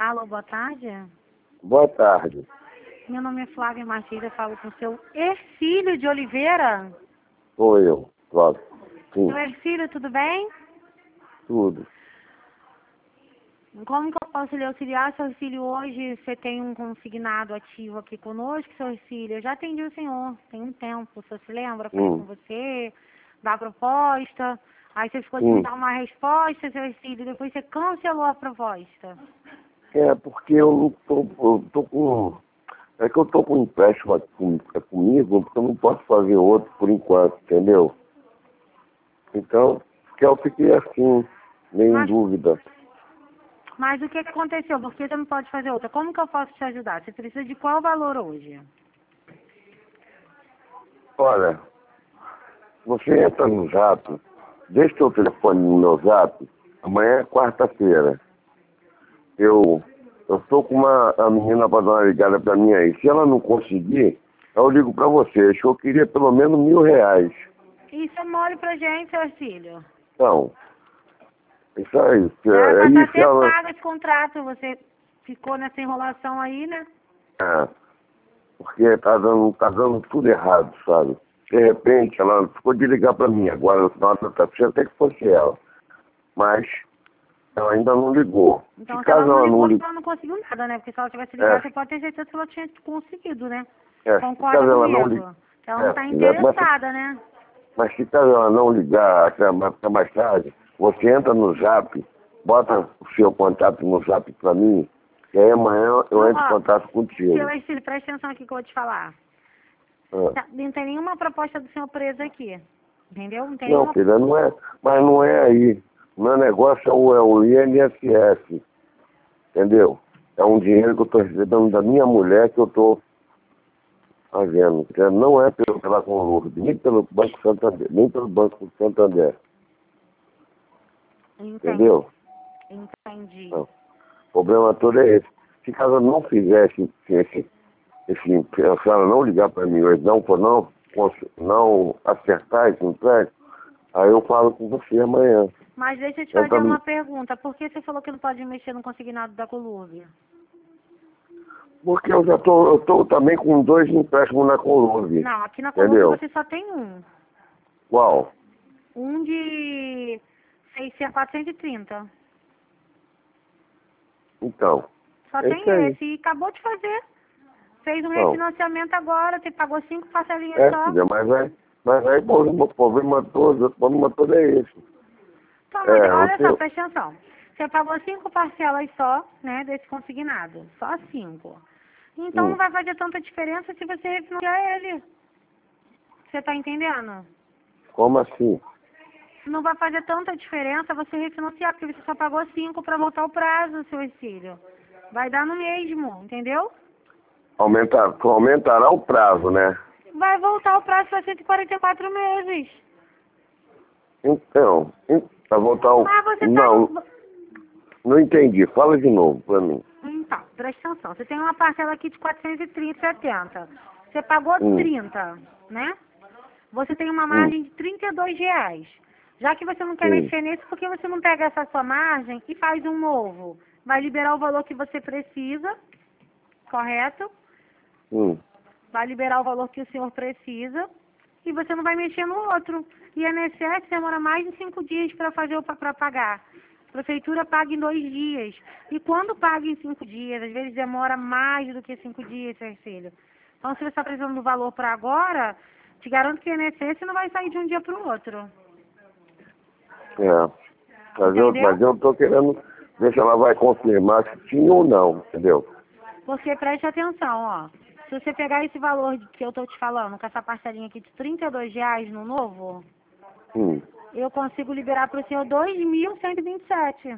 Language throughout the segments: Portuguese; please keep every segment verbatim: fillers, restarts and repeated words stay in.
Alô, boa tarde. Boa tarde. Meu nome é Flávia Martins, eu falo com o seu Ercílio de Oliveira. Sou eu, Flávio. Sim, Seu Ercílio, tudo bem? tudo. Como que eu posso lhe auxiliar, seu Ercílio? Hoje você tem um consignado ativo aqui conosco, seu Ercílio. Eu já atendi o senhor, tem um tempo. O senhor se lembra? Falei Hum. com você, da proposta. Aí você ficou de me Hum. dar uma resposta, seu Ercílio. Depois você cancelou a proposta. É porque eu não tô, eu tô com. É que eu tô com um empréstimo aqui com, é comigo, porque eu não posso fazer outro por enquanto, entendeu? Então, que eu fiquei assim, meio em Mas, dúvida. mas o que que aconteceu? Por que você não pode fazer outra? Como que eu posso te ajudar? Você precisa de qual valor hoje? Olha, você entra no Zap, deixa o teu telefone no meu Zap, amanhã é quarta-feira. Eu eu tô com uma a menina para dar uma ligada para mim aí. Se ela não conseguir, eu ligo para você. Acho que eu queria pelo menos mil reais. Isso é mole pra gente, seu Ercílio. Então, isso aí. se- Era pra Aí estar se até ela. pago esse contrato. Você ficou nessa enrolação aí, né? É, porque tá dando, tá dando tudo errado, sabe? De repente, ela ficou de ligar para mim. Agora, no final da tarde, até que fosse ela. Mas ela ainda não ligou. Então, Se se ela caso não ela não ligou, ligou. ela não conseguiu nada, né? Porque se ela tivesse ligado, É, você pode ter certeza que ela tinha conseguido, né? é, se Concorda caso ela não comigo? ligar. Que ela não É, tá né, mas, interessada, né? mas se caso ela não ligar até mais, até mais tarde, você entra no Zap, bota o seu contato no Zap para mim, e aí amanhã eu Não, entro em ó, contato contigo. seu Ercílio, presta atenção aqui que eu vou te falar. Ah. Tá, não tem nenhuma proposta do senhor preso aqui. Entendeu? Não tem Não, nenhuma. filha, não é, mas não é aí. O meu negócio é o, é o I N S S, entendeu? É um dinheiro que eu estou recebendo da minha mulher que eu estou fazendo. Que não é pelo, pela Conlurb, nem pelo Banco Santander, nem pelo Banco Santander, Entendi. entendeu? Entendi. Não. O problema todo é esse. Se caso eu não fizesse esse, esse, se ela não ligar para mim hoje, não, for não, cons- não acertar esse empréstimo, aí eu falo com você amanhã. Mas deixa eu te Eu fazer também. uma pergunta. Por que você falou que não pode mexer no consignado da Colúrbia? Porque eu já tô, eu tô também com dois empréstimos na Colômbia, Não, aqui na Colúmbia entendeu? você só tem um. Qual? Um de seiscentos, quatrocentos e trinta. Então, Só é tem isso aí. esse. E acabou de fazer. Fez um Então, refinanciamento agora, você pagou cinco parcelinhas é, só. filha, mas aí, mas aí pô, o problema todo, o problema todo é esse. Então, mas É, olha só, você, presta atenção. Você pagou cinco parcelas só, né, desse consignado. Só cinco. Então não hum, vai fazer tanta diferença se você refinanciar ele. Você tá entendendo? como assim? Não vai fazer tanta diferença você refinanciar, porque você só pagou cinco para voltar o prazo, seu Ercílio. Vai dar no mesmo, entendeu? Aumentar, aumentará o prazo, né? Vai voltar o prazo para cento e quarenta e quatro meses. Então, para voltar o... Mas você tá Não, no... não entendi. Fala de novo para mim. Então, presta atenção. Você tem uma parcela aqui de quatrocentos e trinta e setenta. Você pagou Hum, trinta, né? Você tem uma hum, margem de trinta e dois reais. Já que você não quer sim, mexer nesse, por que você não pega essa sua margem e faz um novo? Vai liberar o valor que você precisa, correto? hum. Vai liberar o valor que o senhor precisa e você não vai mexer no outro. E a I N S S demora mais de cinco dias para fazer para pagar. A prefeitura paga em dois dias. E quando paga em cinco dias, às vezes demora mais do que cinco dias, seu Ercílio. Então, se você está precisando do valor para agora, te garanto que a I N S S não vai sair de um dia para o outro. É. Mas eu, Entendeu? mas eu tô querendo ver se ela vai confirmar se sim ou não, entendeu? Porque preste atenção, ó. Se você pegar esse valor que eu tô te falando, com essa parcelinha aqui de trinta e dois reais no novo, Hum. eu consigo liberar para o senhor dois mil cento e vinte e sete.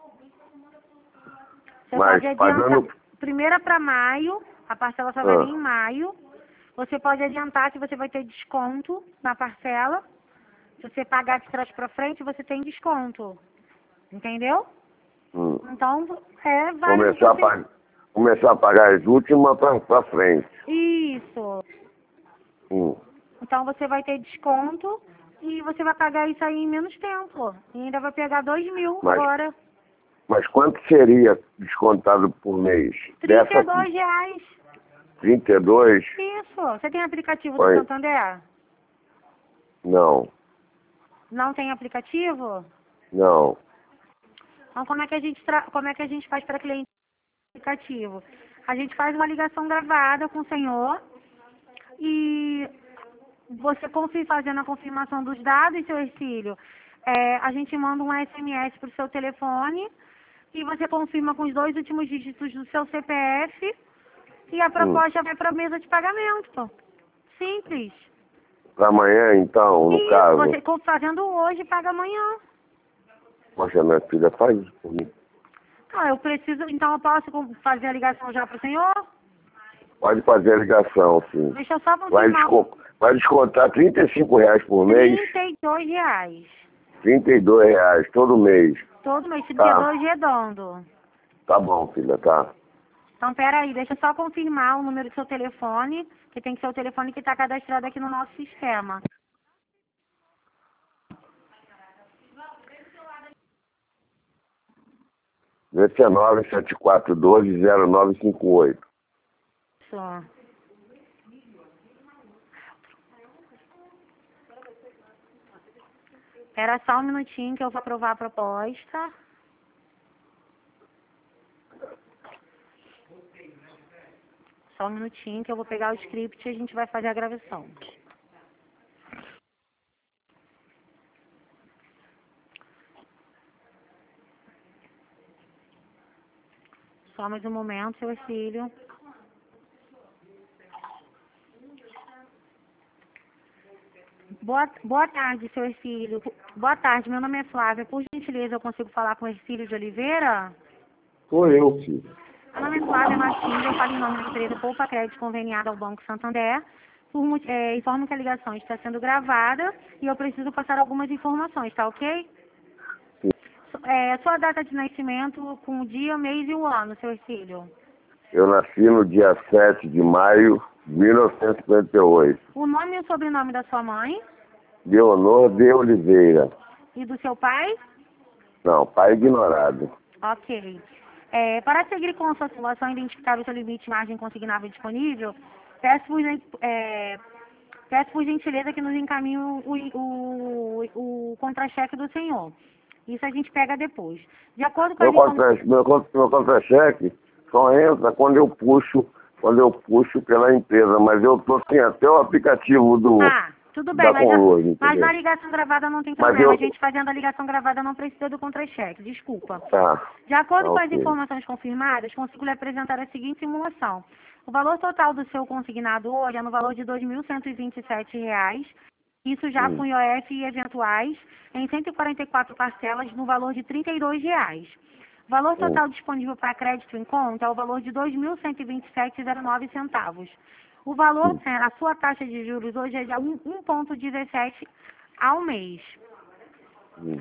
Você Mas pode adiantar. pagando. Primeira para maio, a parcela só vai vir Ah, em maio. Você pode adiantar que você vai ter desconto na parcela. Se você pagar de trás para frente, você tem desconto. Entendeu? hum. Então, é válido Começar, a você. pagar, começar a pagar as últimas para frente. Isso. Hum. Então você vai ter desconto e você vai pagar isso aí em menos tempo. E ainda vai pegar dois mil Mas, agora. Mas quanto seria descontado por mês? trinta e dois reais. trinta e dois? Isso. Você tem aplicativo Oi. do Santander? Não, Não tem aplicativo? não. Então, como é que a gente, tra... como é que a gente faz para cliente aplicativo? A gente faz uma ligação gravada com o senhor e você confia fazendo a confirmação dos dados, seu Ercílio. É, a gente manda um S M S para o seu telefone e você confirma com os dois últimos dígitos do seu C P F e a proposta hum. vai para a mesa de pagamento. Simples. Para amanhã, então, no Isso, caso? Você fazendo hoje, paga amanhã. Poxa, minha filha faz isso por mim. Ah, eu preciso, então eu posso fazer a ligação já para o senhor? Pode fazer a ligação, sim. Deixa eu só confirmar. Vai, desco vai descontar trinta e cinco reais por mês? trinta e dois reais. trinta e dois reais, todo mês. Todo mês, trinta e dois tá. Redondo. Tá bom, filha, tá. Então, peraí, deixa eu só confirmar o número do seu telefone, que tem que ser o telefone que está cadastrado aqui no nosso sistema. dezenove, setenta e quatro, doze, zero nove cinco oito. Só. Espera só um minutinho que eu vou aprovar a proposta. Só um minutinho que eu vou pegar o script e a gente vai fazer a gravação. Só mais um momento, seu filho. Boa, boa tarde, seu Ercílio. Boa tarde, meu nome é Flávia. Por gentileza, eu consigo falar com o Ercílio de Oliveira? Sou eu, filho. Meu nome é Flávia Martins, eu falo em nome da empresa Poupa Crédito conveniada ao Banco Santander. Por, é, informo que a ligação está sendo gravada e eu preciso passar algumas informações, tá ok? Sim. É, sua data de nascimento com o dia, mês e o ano, seu Ercílio? Eu nasci no dia sete de maio de mil novecentos e cinquenta e oito. O nome e o sobrenome da sua mãe? Leonor de Oliveira. E do seu pai? Não, pai ignorado. Ok. É, para seguir com a sua simulação e identificar o seu limite de margem consignável disponível, peço por, é, peço por gentileza que nos encaminhe o, o, o, o contra-cheque do senhor. Isso a gente pega depois. De acordo com meu as informações... Contra, meu, meu contra-cheque só entra quando eu puxo, quando eu puxo pela empresa, mas eu tô sem até o aplicativo do... Ah, tudo bem, mas, Conluz, a, mas na ligação gravada não tem mas problema. eu... A gente fazendo a ligação gravada não precisa do contra-cheque, desculpa. Tá. De acordo tá, com as okay. informações confirmadas, consigo lhe apresentar a seguinte simulação. O valor total do seu consignado hoje é no valor de dois mil cento e vinte e sete reais. Isso já hum. com I O F e eventuais, em cento e quarenta e quatro parcelas, no valor de trinta e dois reais. O valor total hum. disponível para crédito em conta é o valor de dois mil cento e vinte e sete reais e nove centavos. O valor, hum. a sua taxa de juros hoje é de um vírgula dezessete ao mês. Hum.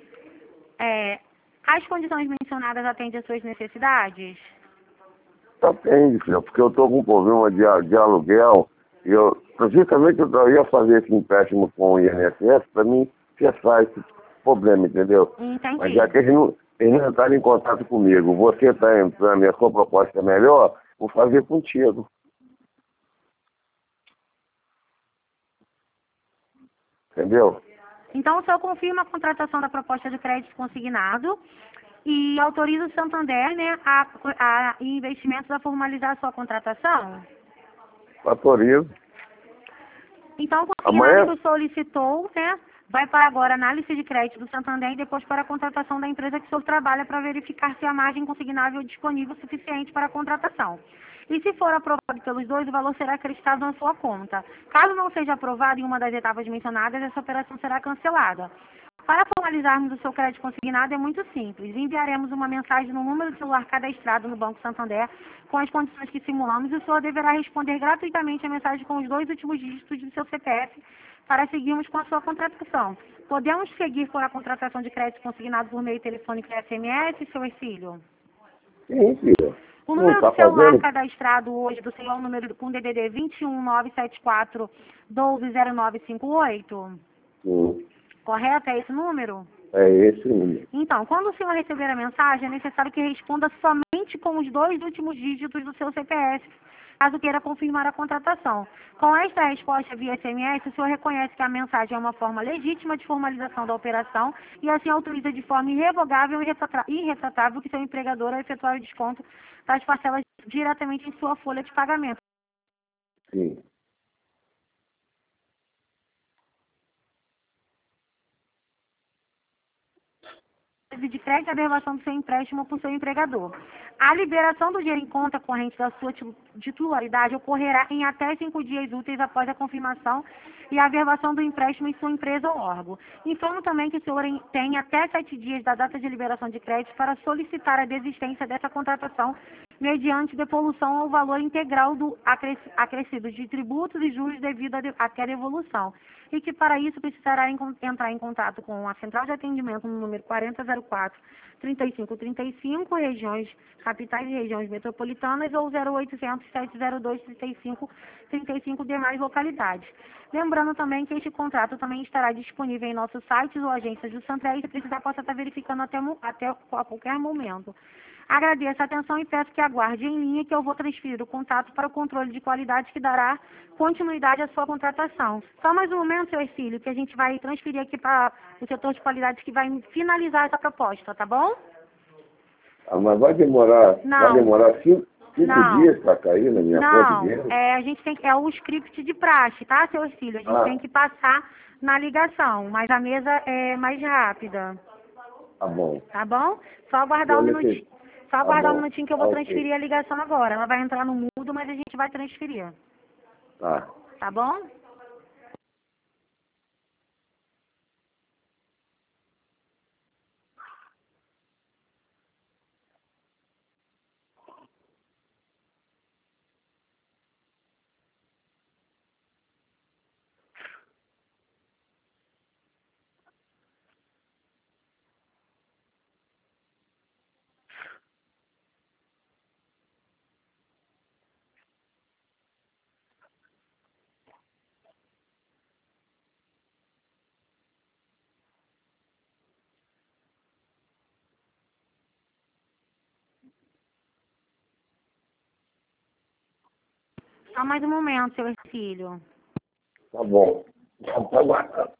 É, as condições mencionadas atendem às suas necessidades? Atende, filha, porque eu estou com um problema de, de aluguel e eu, justamente eu ia fazer esse empréstimo com o I N S S para mim cessar esse problema, entendeu? Entendi. Mas já que eles não, eles não entraram em contato comigo, você está entrando e a sua proposta é melhor, vou fazer contigo. Entendeu? Então, o senhor confirma a contratação da proposta de crédito consignado e autoriza o Santander, né, a, a investimentos a formalizar a sua contratação? Autorizo. Então, o consignado Amanhã... que o solicitou, né, vai para agora a análise de crédito do Santander e depois para a contratação da empresa que o senhor trabalha para verificar se a margem consignável é disponível o suficiente para a contratação. E se for aprovado pelos dois, o valor será acreditado na sua conta. Caso não seja aprovado em uma das etapas mencionadas, essa operação será cancelada. Para formalizarmos o seu crédito consignado é muito simples. Enviaremos uma mensagem no número de celular cadastrado no Banco Santander com as condições que simulamos e o senhor deverá responder gratuitamente a mensagem com os dois últimos dígitos do seu C P F para seguirmos com a sua contratação. Podemos seguir com a contratação de crédito consignado por meio telefônico e S M S, seu Ercílio? Sim, filha. O número tá do celular fazendo? cadastrado hoje do senhor, o número com D D D vinte e um, nove sete quatro, doze, zero nove cinco oito? Sim. Correto? É esse número? É esse número. Então, quando o senhor receber a mensagem, é necessário que responda somente com os dois últimos dígitos do seu C P F, caso queira confirmar a contratação. Com esta resposta via S M S, o senhor reconhece que a mensagem é uma forma legítima de formalização da operação e assim autoriza de forma irrevogável e irretratável que seu empregador a efetuar o desconto das parcelas diretamente em sua folha de pagamento. Sim. De crédito e a aberração do seu empréstimo por seu empregador. A liberação do dinheiro em conta corrente da sua titularidade ocorrerá em até cinco dias úteis após a confirmação e a averbação do empréstimo em sua empresa ou órgão. Informo também que o senhor tem até sete dias da data de liberação de crédito para solicitar a desistência dessa contratação mediante devolução ao valor integral do acrescido de tributos e juros devido à devolução. E que para isso precisará entrar em contato com a central de atendimento no número quarenta zero quatro, trinta e cinco trinta e cinco, regiões, capitais e regiões metropolitanas, ou zero oitocentos, sete zero dois, trinta e cinco trinta e cinco demais localidades. Lembrando também que este contrato também estará disponível em nossos sites ou agências do Santré e se precisar possa estar verificando até, até a qualquer momento. Agradeço a atenção e peço que aguarde em linha que eu vou transferir o contato para o controle de qualidade que dará continuidade à sua contratação. Só mais um momento, seu Ercílio, que a gente vai transferir aqui para o setor de qualidade que vai finalizar essa proposta, tá bom? Ah, mas vai demorar, Não. vai demorar cinco, cinco Não. dias para cair na minha conta Não, de dinheiro? é, a gente tem que, é o script de praxe, tá, seu Ercílio? A gente Ah. tem que passar na ligação, mas a mesa é mais rápida. Tá bom. Tá bom? Só aguardar um Eu minutinho. necessito. Só Tá aguardar um bom. minutinho que eu vou Ah, ok. transferir a ligação agora. Ela vai entrar no mudo, mas a gente vai transferir. Tá. Tá bom? Só mais um momento, seu Ercílio. Tá bom. Já tá aguardando.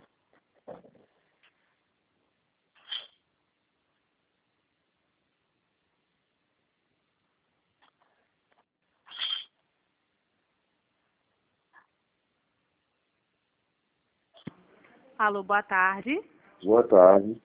Alô, boa tarde. Boa tarde.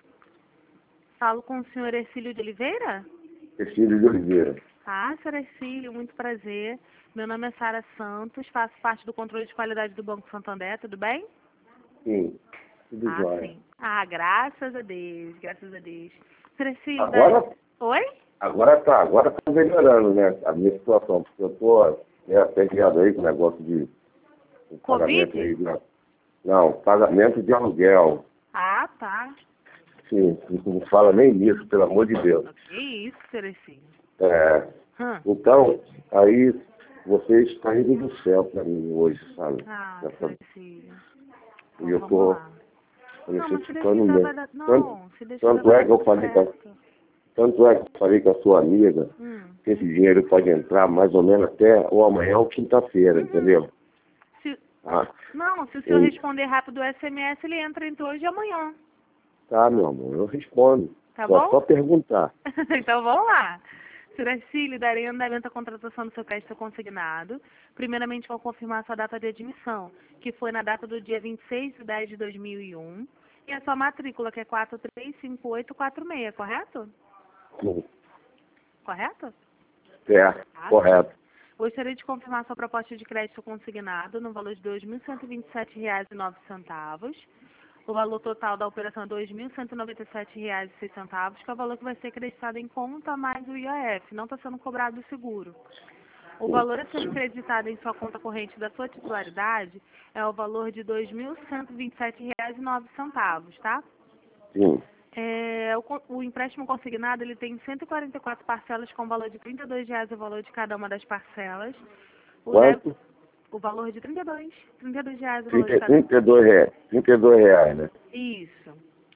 Falo com o senhor Ercílio de Oliveira? Cecílio de Oliveira. Ah, senhor Ercílio, muito prazer. Meu nome é Sara Santos, faço parte do controle de qualidade do Banco Santander, tudo bem? Sim. Tudo Ah, jóia. sim. Ah, graças a Deus, graças a Deus. Senhor Ercílio, Agora, da... Oi? agora tá, agora tá melhorando, né? A minha situação, porque eu tô é, até criado aí com o negócio de o pagamento Covid? aí, não. Não, pagamento de aluguel. Ah, tá. Sim, não fala nem nisso, pelo amor de Deus. Que isso, senhor Ercílio? É, Hum. então, aí vocês caíram do céu para mim hoje, sabe? Ah, Nessa- senhor Ercílio. E Então, eu vamos tô lá. Não, mas se deixa necessitando que mesmo. trabalhar... Tanto, Não, se deixa tanto é trabalhar que eu tudo falei com a, certo. tanto é que eu falei com a sua amiga Hum. que esse dinheiro pode entrar mais ou menos até ou amanhã ou quinta-feira, Uhum. entendeu? Se... Ah, Não, se o senhor e- responder rápido o S M S, ele entra entre hoje e amanhã. tá, meu amor, eu respondo. Tá Só, bom? só perguntar. Então vamos lá. Senhor Ercílio, darei andamento à contratação do seu crédito consignado. Primeiramente, vou confirmar a sua data de admissão, que foi na data do dia vinte e seis de dez de dois mil e um, e a sua matrícula, que é quatro três cinco oito quatro seis, correto? Sim. Correto? É, Ah, correto. Gostaria de confirmar sua proposta de crédito consignado no valor de dois mil cento e vinte e sete reais e nove centavos. O valor total da operação é dois mil cento e noventa e sete reais e seis centavos, que é o valor que vai ser acreditado em conta mais o I O F, não está sendo cobrado do seguro. O valor a ser acreditado em sua conta corrente da sua titularidade é o valor de dois mil cento e vinte e sete reais e nove centavos, tá? Sim. É, o, con- o empréstimo consignado ele tem cento e quarenta e quatro parcelas com valor de trinta e dois reais o valor de cada uma das parcelas. O, débito- Quanto? o valor de trinta e dois, trinta e dois reais o valor de trinta, cada. trinta e dois reais. trinta e dois reais, né? Isso.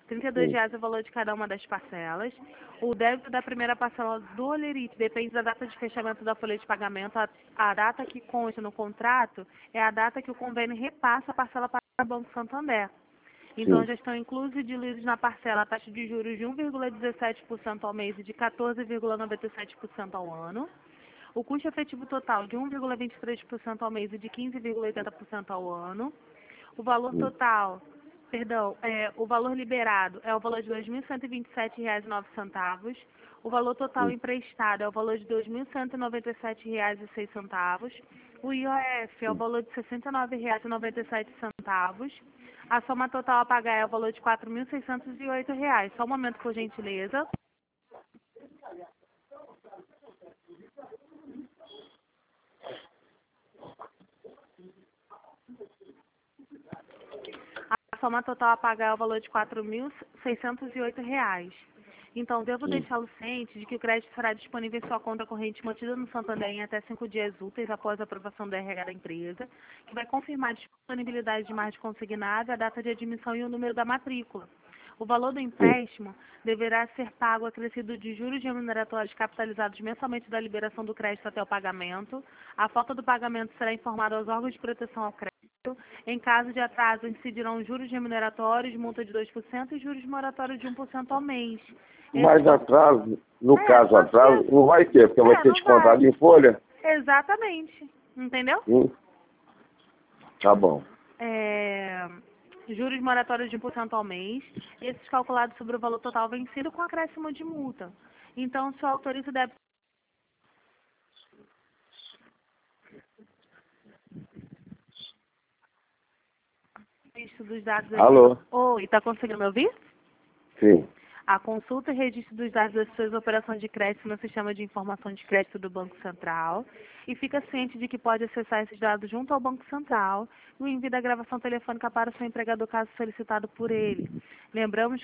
trinta e dois Sim. reais é o valor de cada uma das parcelas. O débito da primeira parcela do Olerite depende da data de fechamento da folha de pagamento. A, a data que consta no contrato é a data que o convênio repassa a parcela para o Banco Santander. Então, Sim. já estão inclusos e diluídos na parcela a taxa de juros de um vírgula dezessete por cento ao mês e de quatorze vírgula noventa e sete por cento ao ano. O custo efetivo total de um vírgula vinte e três por cento ao mês e de quinze vírgula oitenta por cento ao ano. O valor total, perdão, é, o valor liberado é o valor de dois mil cento e vinte e sete reais e nove centavos. O valor total Sim. emprestado é o valor de dois mil cento e noventa e sete reais e seis centavos. O I O F é o valor de sessenta e nove reais e noventa e sete centavos. A soma total a pagar é o valor de quatro mil seiscentos e oito reais. Só um momento, por gentileza. A soma total a pagar é o valor de quatro mil seiscentos e oito reais. Então, devo Sim. deixá-lo ciente de que o crédito será disponível em sua conta corrente mantida no Santander em até cinco dias úteis após a aprovação do R H da empresa, que vai confirmar a disponibilidade de margem consignada, a data de admissão e o número da matrícula. O valor do Sim. empréstimo deverá ser pago acrescido de juros remuneratórios capitalizados mensalmente da liberação do crédito até o pagamento. A falta do pagamento será informada aos órgãos de proteção ao crédito. Em caso de atraso, incidirão juros remuneratórios, multa de dois por cento e juros moratórios de um por cento ao mês. Mas atraso, no É, caso pode atraso, ser. não vai ter, porque vai É, ser não vai. descontado em folha. Exatamente. Entendeu? Hum. Tá bom. É, juros moratórios de um por cento ao mês, esses calculados sobre o valor total vencido com acréscimo de multa. Então, se o autoriza deve registro dos dados das Alô? Oi, está conseguindo me ouvir? Sim. A consulta e registro dos dados das suas operações de crédito no sistema de informação de crédito do Banco Central e fica ciente de que pode acessar esses dados junto ao Banco Central e o envio da gravação telefônica para o seu empregador caso solicitado por ele. Lembramos